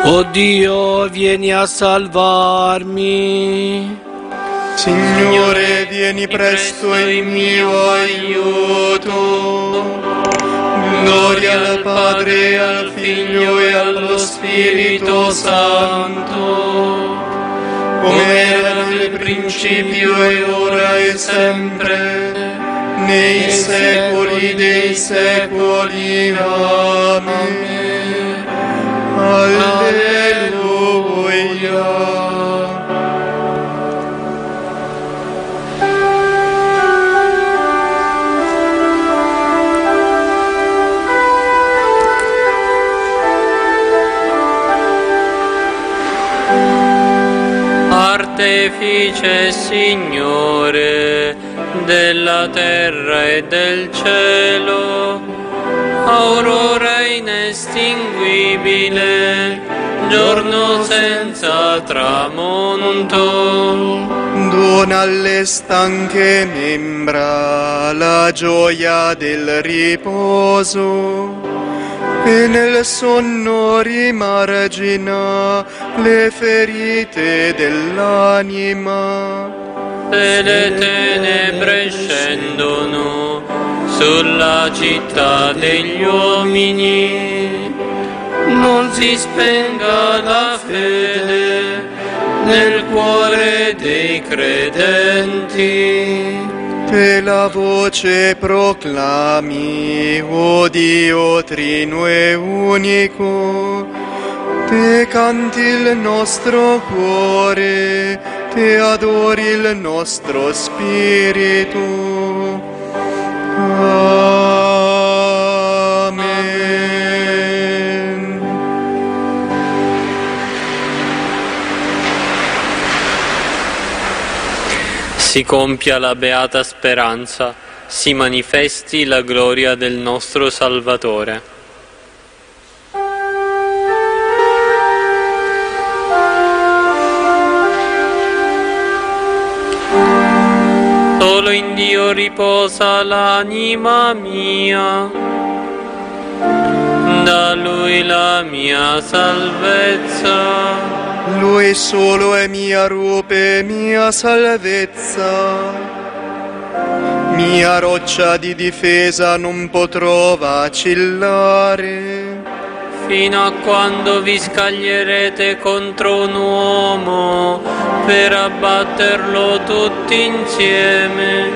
O Dio, vieni a salvarmi. Signore, vieni presto in mio aiuto. Gloria al Padre, al Figlio e allo Spirito Santo, come era nel principio e ora e sempre, nei secoli dei secoli. Amen. Alleluia. Artefice, Signore, della terra e del cielo, aurora inestinguibile, giorno senza tramonto. Dona alle stanche membra la gioia del riposo, e nel sonno rimargina le ferite dell'anima. Se le tenebre scendono sulla città degli uomini, non si spenga la fede nel cuore dei credenti. Te la voce proclami, o Dio trino e unico, te canti il nostro cuore, te adori il nostro spirito. Amen. Si compia la beata speranza, si manifesti la gloria del nostro Salvatore. Solo in Dio riposa l'anima mia, da Lui la mia salvezza. Lui solo è mia rupe, mia salvezza, mia roccia di difesa, non potrò vacillare. Fino a quando vi scaglierete contro un uomo per abbatterlo tutti insieme,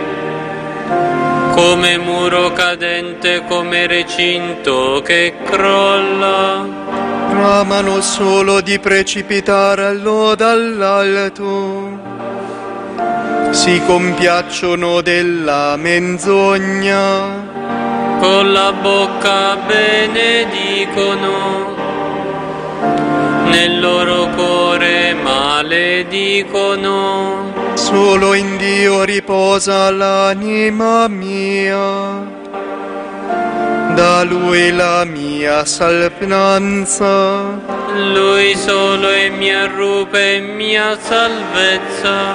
come muro cadente, come recinto che crolla. Bramano solo di precipitarlo dall'alto, si compiacciono della menzogna, con la bocca benedicono, nel loro cuore maledicono. Solo in Dio riposa l'anima mia, da Lui la mia salvezza. Lui solo è mia rupe e mia salvezza,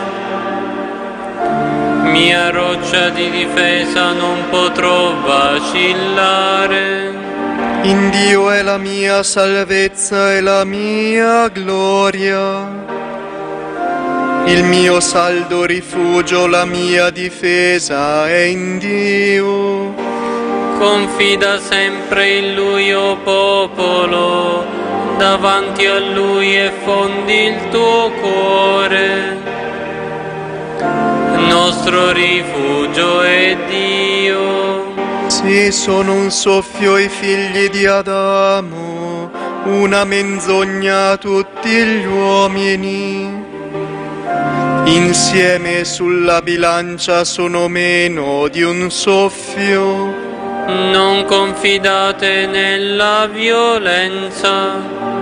mia roccia di difesa, non potrò vacillare. In Dio è la mia salvezza e la mia gloria, il mio saldo rifugio, la mia difesa è in Dio. Confida sempre in Lui, o popolo, davanti a Lui effondi il tuo cuore. Nostro rifugio è Dio. Sì, sono un soffio i figli di Adamo, una menzogna a tutti gli uomini. Insieme sulla bilancia sono meno di un soffio. Non confidate nella violenza,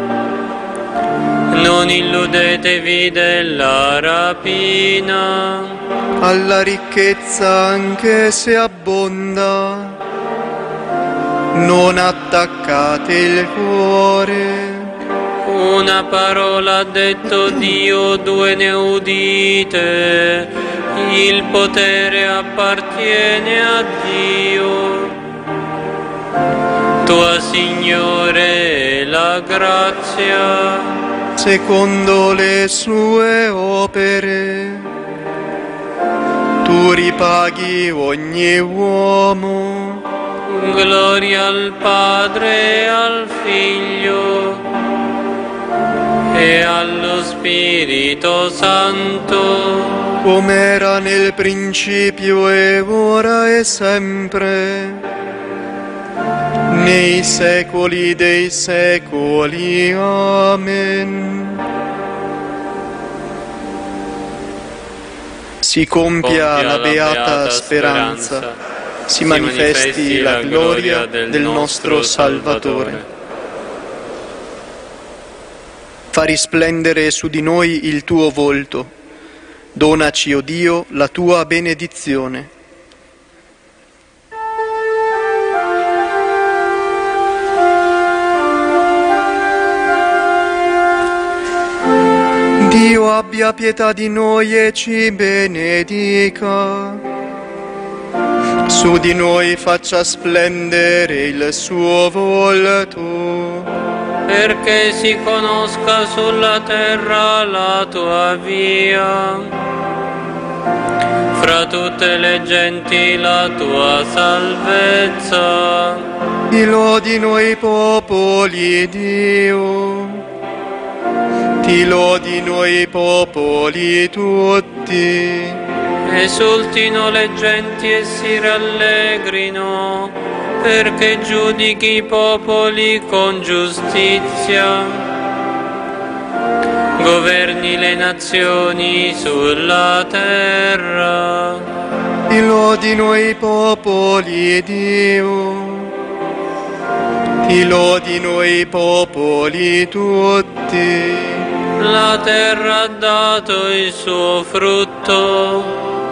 non illudetevi della rapina. Alla ricchezza anche se abbonda, non attaccate il cuore. Una parola ha detto Dio, due ne udite, il potere appartiene a Dio. Tua Signore è la tua grazia, secondo le sue opere, tu ripaghi ogni uomo. Gloria al Padre e al Figlio e allo Spirito Santo, come era nel principio e ora e sempre, nei secoli dei secoli. Amen. Si compia la beata speranza, si manifesti la gloria del nostro Salvatore. Fa risplendere su di noi il tuo volto. Donaci, o Dio, la tua benedizione. Dio abbia pietà di noi e ci benedica. Su di noi faccia splendere il suo volto, perché si conosca sulla terra la tua via, fra tutte le genti la tua salvezza. Ti lodino i popoli, Dio, ti lodino i popoli tutti. Esultino le genti e si rallegrino, perché giudichi i popoli con giustizia. Governi le nazioni sulla terra. Ti lodino i popoli, Dio, ti lodino i popoli tutti. La terra ha dato il suo frutto.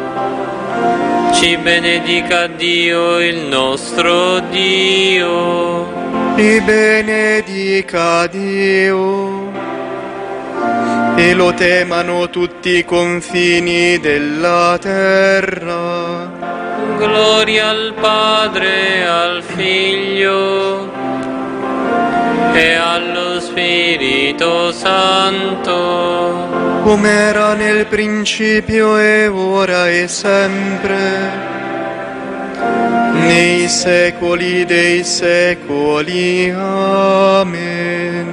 Ci benedica Dio, il nostro Dio. Ti benedica Dio, e lo temano tutti i confini della terra. Gloria al Padre, al Figlio e allo Spirito Santo, come era nel principio e ora e sempre, nei secoli dei secoli. Amen.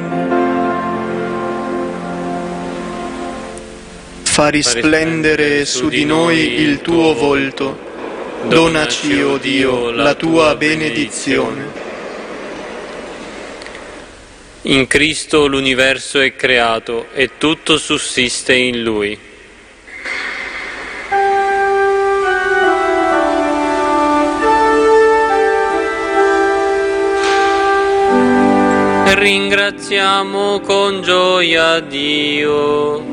Fa risplendere su di noi il tuo volto. Donaci, o Dio, la tua benedizione. In Cristo l'universo è creato e tutto sussiste in Lui. Ringraziamo con gioia Dio,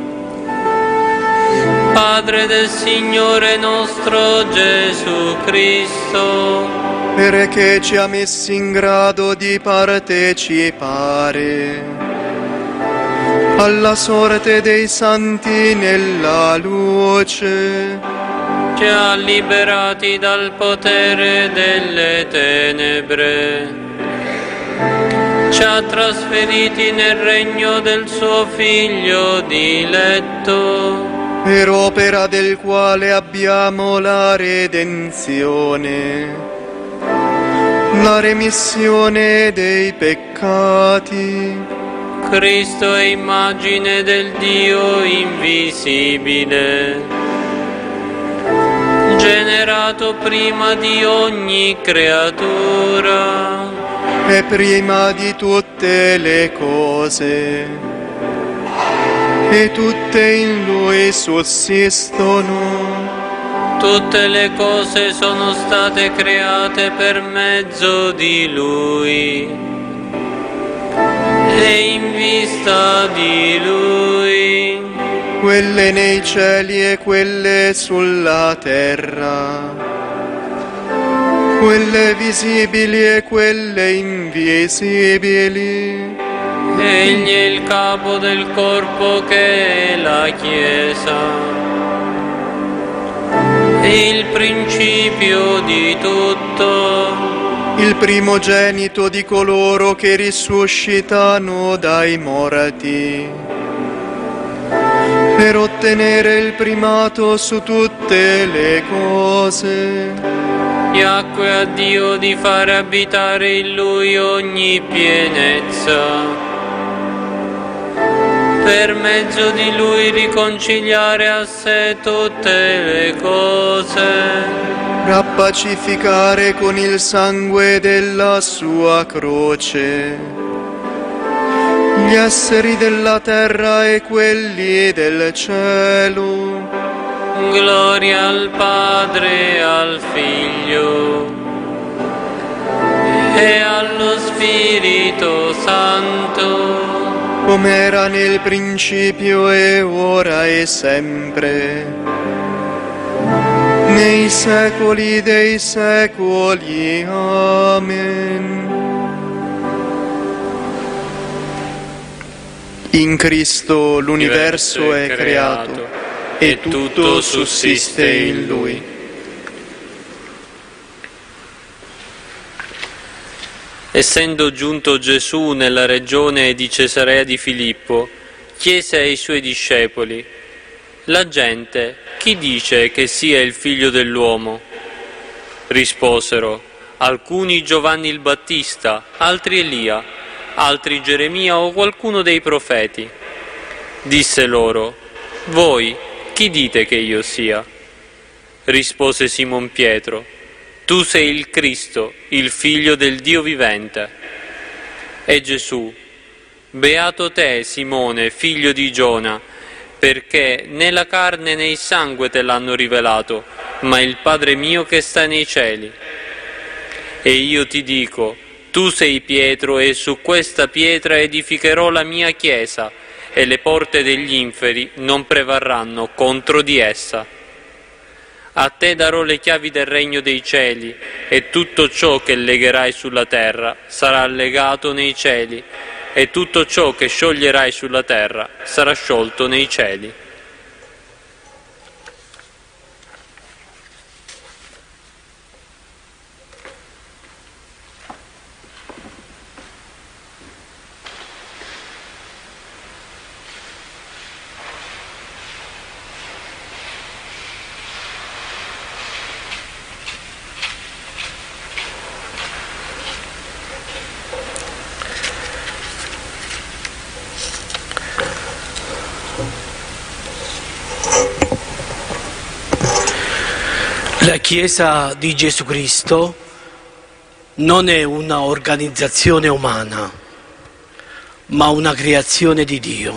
Padre del Signore nostro Gesù Cristo, perché ci ha messi in grado di partecipare alla sorte dei santi nella luce. Ci ha liberati dal potere delle tenebre, ci ha trasferiti nel regno del suo Figlio diletto, per opera del quale abbiamo la redenzione, la remissione dei peccati. Cristo è immagine del Dio invisibile, generato prima di ogni creatura, e prima di tutte le cose, e tutte in Lui sussistono. Tutte le cose sono state create per mezzo di Lui e in vista di Lui, quelle nei cieli e quelle sulla terra, quelle visibili e quelle invisibili. Egli è il capo del corpo che è la Chiesa, il principio di tutto. il primogenito di coloro che risuscitano dai morti, per ottenere il primato su tutte le cose. Piacque a Dio di fare abitare in Lui ogni pienezza, per mezzo di Lui riconciliare a sé tutte le cose, rappacificare con il sangue della sua croce gli esseri della terra e quelli del cielo. Gloria al Padre e al Figlio e allo Spirito Santo, come era nel principio e ora e sempre, nei secoli dei secoli. Amen. In Cristo l'universo è creato e tutto sussiste in Lui. Essendo giunto Gesù nella regione di Cesarea di Filippo, chiese ai suoi discepoli: la gente chi dice che sia il figlio dell'uomo? Risposero: alcuni Giovanni il Battista, altri Elia, altri Geremia o qualcuno dei profeti. Disse loro: voi chi dite che io sia? Rispose Simon Pietro: tu sei il Cristo, il Figlio del Dio vivente. E Gesù: beato te, Simone, figlio di Giona, perché né la carne né il sangue te l'hanno rivelato, ma il Padre mio che sta nei cieli. E io ti dico: tu sei Pietro, e su questa pietra edificherò la mia chiesa, e le porte degli inferi non prevarranno contro di essa. A te darò le chiavi del regno dei cieli, e tutto ciò che legherai sulla terra sarà legato nei cieli, e tutto ciò che scioglierai sulla terra sarà sciolto nei cieli. La Chiesa di Gesù Cristo non è una organizzazione umana, ma una creazione di Dio.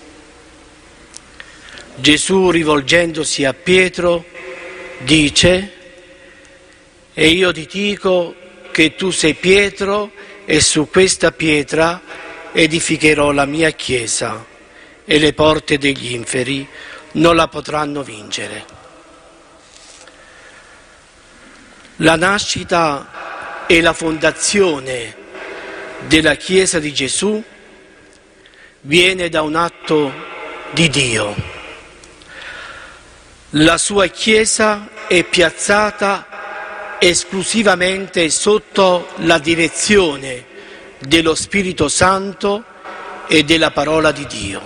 Gesù, rivolgendosi a Pietro, dice: e io ti dico che tu sei Pietro, e su questa pietra edificherò la mia Chiesa, e le porte degli inferi non la potranno vincere. La nascita e la fondazione della Chiesa di Gesù viene da un atto di Dio. La sua Chiesa è piazzata esclusivamente sotto la direzione dello Spirito Santo e della parola di Dio.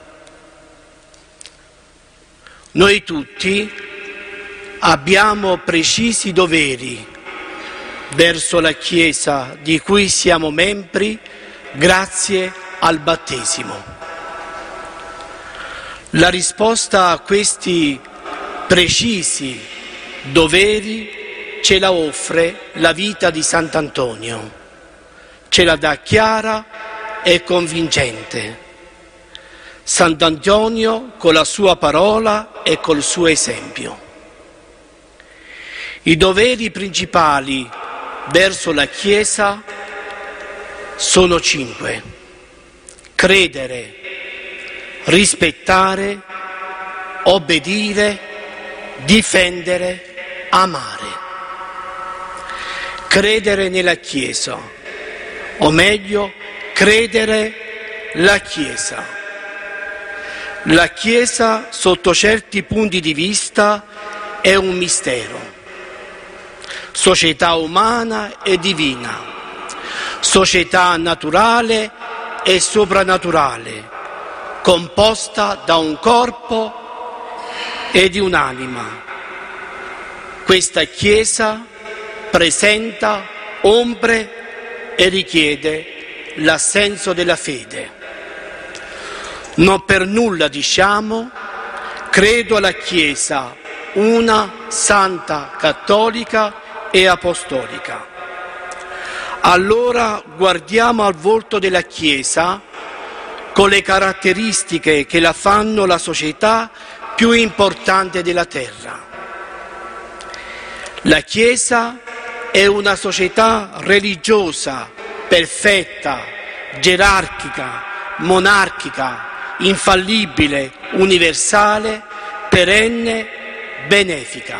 Noi tutti abbiamo precisi doveri verso la Chiesa di cui siamo membri grazie al battesimo. La risposta a questi precisi doveri ce la offre la vita di Sant'Antonio, ce la dà chiara e convincente. Sant'Antonio con la sua parola e col suo esempio. I doveri principali verso la Chiesa sono 5: credere, rispettare, obbedire, difendere, amare. Credere nella Chiesa, o meglio, credere la Chiesa. La Chiesa, sotto certi punti di vista, è un mistero. società umana e divina, società naturale e soprannaturale, composta da un corpo e di un'anima. Questa Chiesa presenta ombre e richiede l'assenso della fede. Non per nulla diciamo: credo alla Chiesa una, santa, cattolica e apostolica. Allora guardiamo al volto della Chiesa con le caratteristiche che la fanno la società più importante della terra. La Chiesa è una società religiosa, perfetta, gerarchica, monarchica, infallibile, universale, perenne, benefica.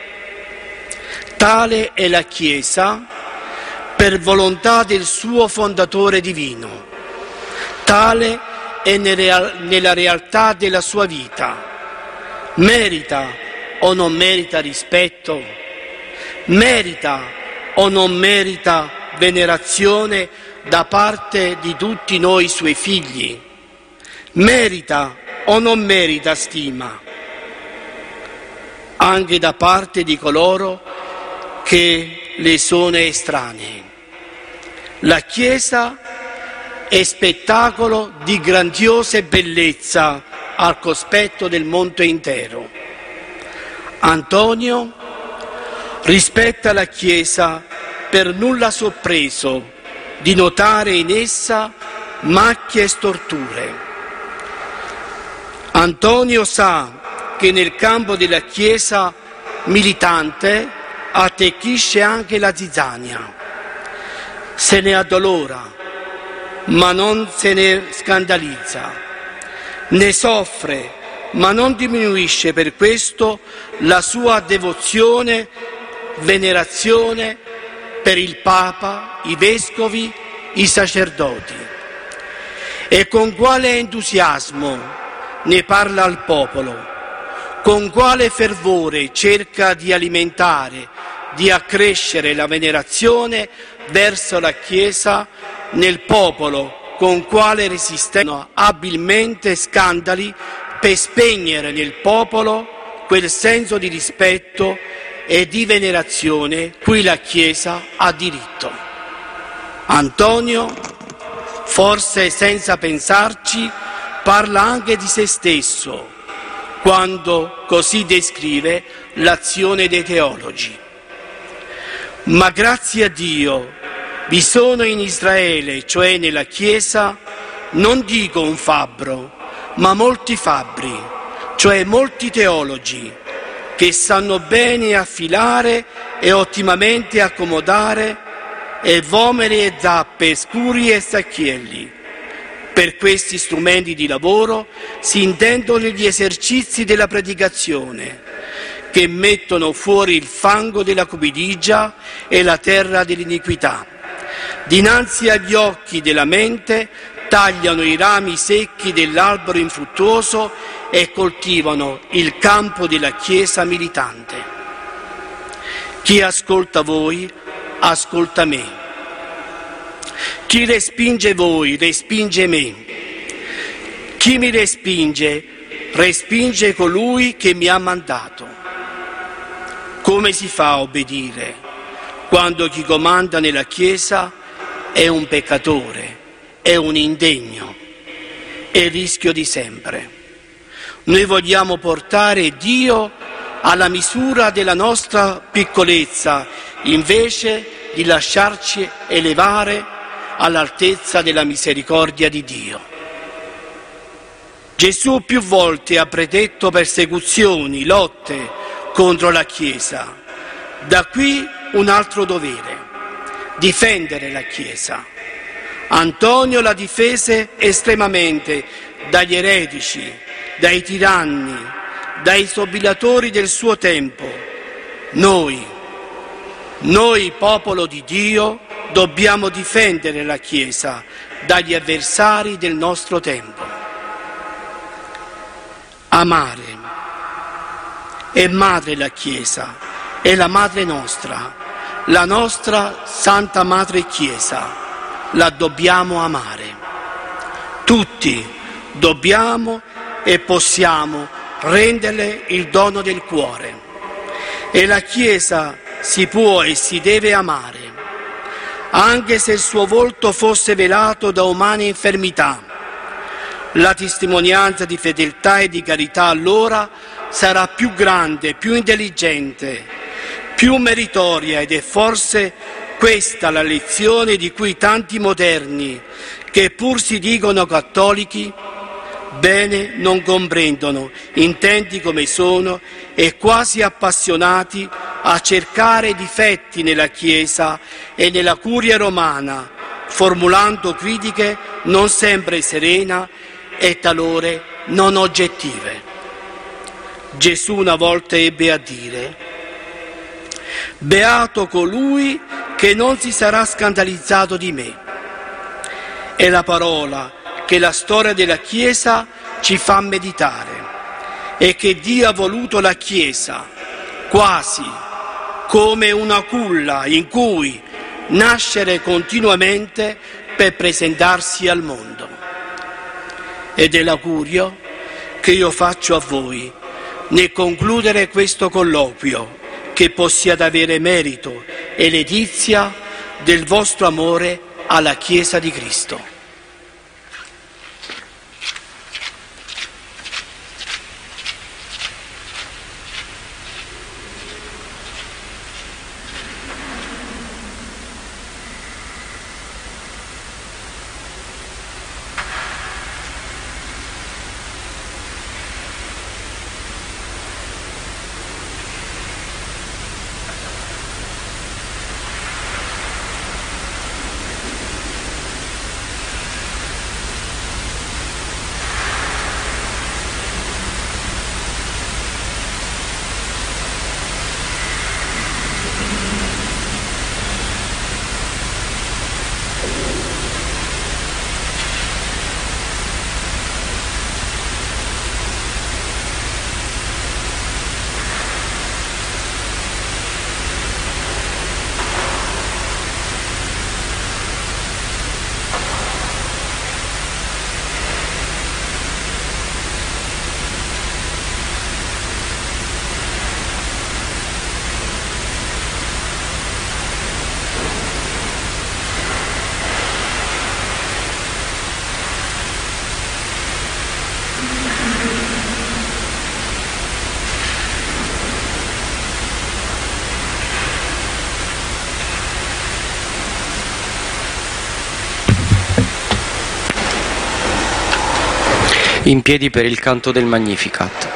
Tale è la Chiesa per volontà del suo fondatore divino. Tale è nella realtà della sua vita. Merita o non merita rispetto? Merita o non merita venerazione da parte di tutti noi suoi figli? Merita o non merita stima anche da parte di coloro che le sono estranei? La Chiesa è spettacolo di grandiosa bellezza al cospetto del mondo intero. Antonio rispetta la Chiesa per nulla sorpreso di notare in essa macchie e storture. Antonio sa che nel campo della Chiesa militante attecchisce anche la zizzania. Se ne addolora, ma non se ne scandalizza. Ne soffre, ma non diminuisce per questo la sua devozione, venerazione per il Papa, i vescovi, i sacerdoti. E con quale entusiasmo ne parla al popolo, con quale fervore cerca di alimentare, di accrescere la venerazione verso la Chiesa nel popolo, con quale resistono abilmente scandali per spegnere nel popolo quel senso di rispetto e di venerazione cui la Chiesa ha diritto. Antonio, forse senza pensarci, parla anche di se stesso quando così descrive l'azione dei teologi. Ma grazie a Dio vi sono in Israele, cioè nella Chiesa, non dico un fabbro, ma molti fabbri, cioè molti teologi, che sanno bene affilare e ottimamente accomodare e vomeri e zappe, scuri e sacchielli. Per questi strumenti di lavoro si intendono gli esercizi della predicazione, che mettono fuori il fango della cupidigia e la terra dell'iniquità. Dinanzi agli occhi della mente tagliano i rami secchi dell'albero infruttuoso e coltivano il campo della Chiesa militante. Chi ascolta voi, ascolta me. Chi respinge voi, respinge me. Chi mi respinge, respinge colui che mi ha mandato. Come si fa a obbedire quando chi comanda nella Chiesa è un peccatore, è un indegno, è il rischio di sempre? Noi vogliamo portare Dio alla misura della nostra piccolezza, invece di lasciarci elevare all'altezza della misericordia di Dio. Gesù più volte ha predetto persecuzioni, lotte contro la Chiesa. Da qui un altro dovere: difendere la Chiesa. Antonio la difese estremamente dagli eretici, dai tiranni, dai sobillatori del suo tempo. Noi, popolo di Dio, dobbiamo difendere la Chiesa dagli avversari del nostro tempo. Amare. È madre la Chiesa, è la madre nostra, la nostra Santa Madre Chiesa, la dobbiamo amare. Tutti dobbiamo e possiamo renderle il dono del cuore. E la Chiesa si può e si deve amare, anche se il suo volto fosse velato da umane infermità. La testimonianza di fedeltà e di carità allora sarà più grande, più intelligente, più meritoria, ed è forse questa la lezione di cui tanti moderni, che pur si dicono cattolici, bene non comprendono, intenti come sono e quasi appassionati a cercare difetti nella Chiesa e nella curia romana, formulando critiche non sempre serene e talore non oggettive. Gesù una volta ebbe a dire: «Beato colui che non si sarà scandalizzato di me». È la parola che la storia della Chiesa ci fa meditare e che Dio ha voluto la Chiesa quasi come una culla in cui nascere continuamente per presentarsi al mondo. Ed è l'augurio che io faccio a voi nel concludere questo colloquio, che possiate avere merito e letizia del vostro amore alla Chiesa di Cristo. In piedi per il canto del Magnificat.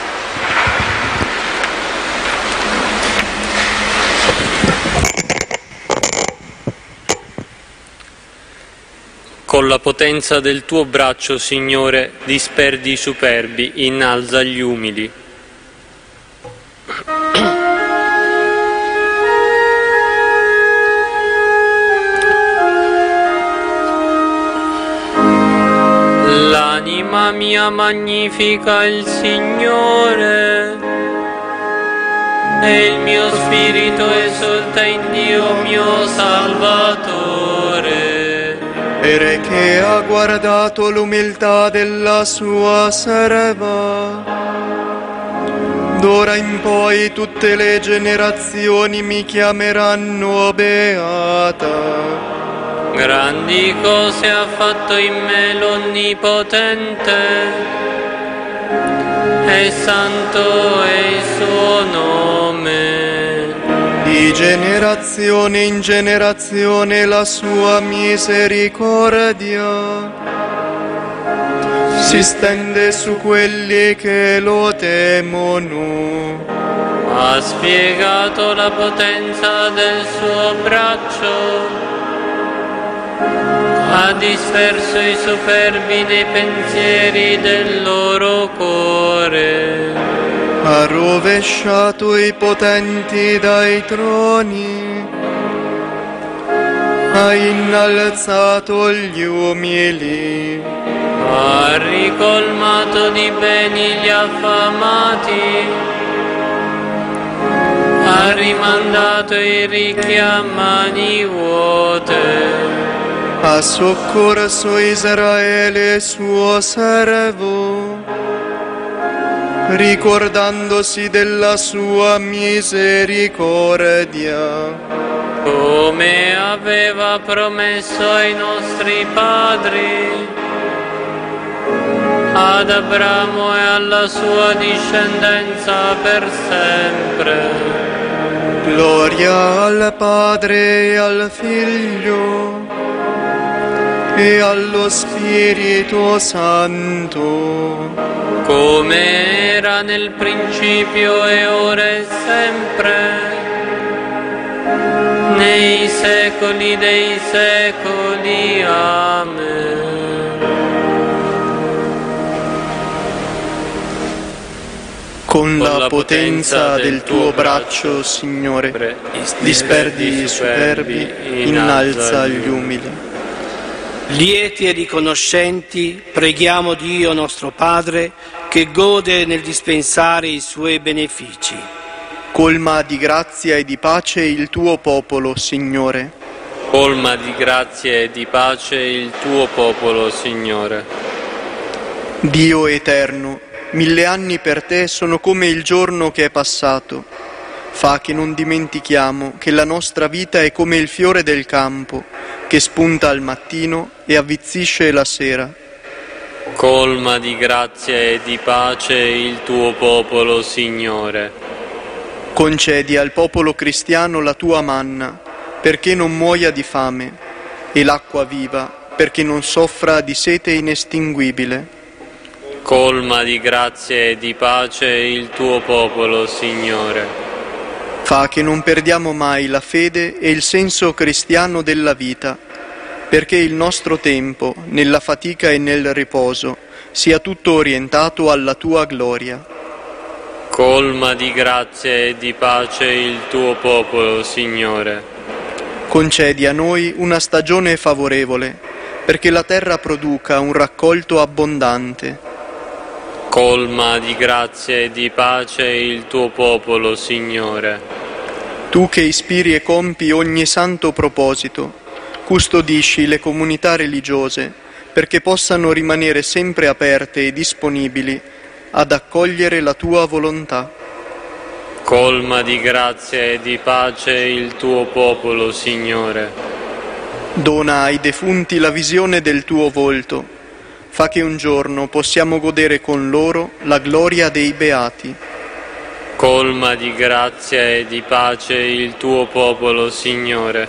Con la potenza del tuo braccio, Signore, disperdi i superbi, innalza gli umili. L'anima mia magnifica il Signore, e il mio spirito esulta in Dio mio Salvatore, perché ha guardato l'umiltà della sua serva. D'ora in poi tutte le generazioni mi chiameranno beata. Grandi cose ha fatto in me l'Onnipotente, e santo è il suo nome. Di generazione in generazione la sua misericordia si stende su quelli che lo temono. Ha spiegato la potenza del suo braccio, ha disperso i superbi nei pensieri del loro cuore. Ha rovesciato i potenti dai troni, ha innalzato gli umili, ha ricolmato di beni gli affamati, ha rimandato i ricchi a mani vuote. Ha soccorso Israele suo servo, ricordandosi della sua misericordia, come aveva promesso ai nostri padri, ad Abramo e alla sua discendenza per sempre. Gloria al Padre e al Figlio e allo Spirito Santo, come era nel principio e ora e sempre, nei secoli dei secoli. Amen. Con la potenza del tuo braccio, Signore, disperdi i superbi, innalza gli umili. Lieti e riconoscenti, preghiamo Dio nostro Padre, che gode nel dispensare i suoi benefici. Colma di grazia e di pace il tuo popolo, Signore. Colma di grazia e di pace il tuo popolo, Signore. Dio eterno, 1000 anni per te sono come il giorno che è passato. Fa che non dimentichiamo che la nostra vita è come il fiore del campo, che spunta al mattino e avvizzisce la sera. Colma di grazia e di pace il tuo popolo, Signore. Concedi al popolo cristiano la tua manna, perché non muoia di fame, e l'acqua viva, perché non soffra di sete inestinguibile. Colma di grazia e di pace il tuo popolo, Signore. Fa che non perdiamo mai la fede e il senso cristiano della vita, perché il nostro tempo, nella fatica e nel riposo, sia tutto orientato alla tua gloria. Colma di grazia e di pace il tuo popolo, Signore. Concedi a noi una stagione favorevole, perché la terra produca un raccolto abbondante. Colma di grazia e di pace il tuo popolo, Signore. Tu che ispiri e compi ogni santo proposito, custodisci le comunità religiose perché possano rimanere sempre aperte e disponibili ad accogliere la tua volontà. Colma di grazia e di pace il tuo popolo, Signore. Dona ai defunti la visione del tuo volto. Fa che un giorno possiamo godere con loro la gloria dei beati. Colma di grazia e di pace il tuo popolo, Signore.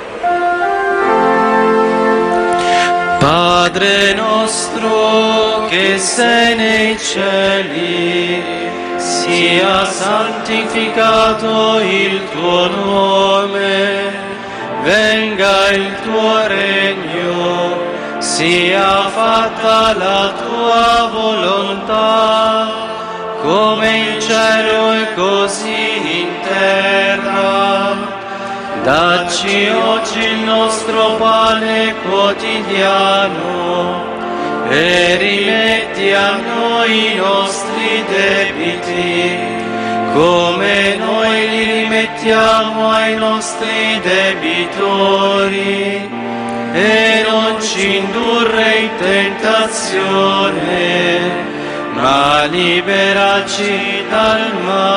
Padre nostro che sei nei cieli, sia santificato il tuo nome, venga il tuo regno, sia fatta la tua volontà, come in cielo e così in terra. Dacci oggi il nostro pane quotidiano e rimetti a noi i nostri debiti, come noi li rimettiamo ai nostri debitori, e non ci indurre in tentazione, ma liberaci dal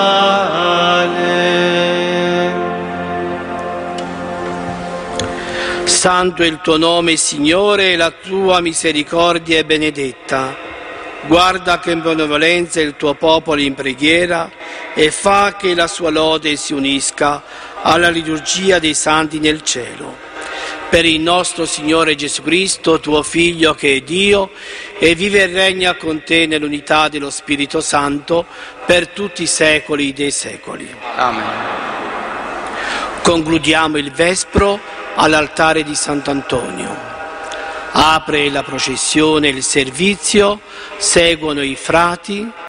male. Santo è il tuo nome, Signore, e la tua misericordia è benedetta. Guarda con benevolenza il tuo popolo in preghiera e fa che la sua lode si unisca alla liturgia dei santi nel cielo. Per il nostro Signore Gesù Cristo, tuo Figlio che è Dio e vive e regna con te nell'unità dello Spirito Santo per tutti i secoli dei secoli. Amen. Concludiamo il Vespro all'altare di Sant'Antonio. Apre la processione e il servizio, seguono i frati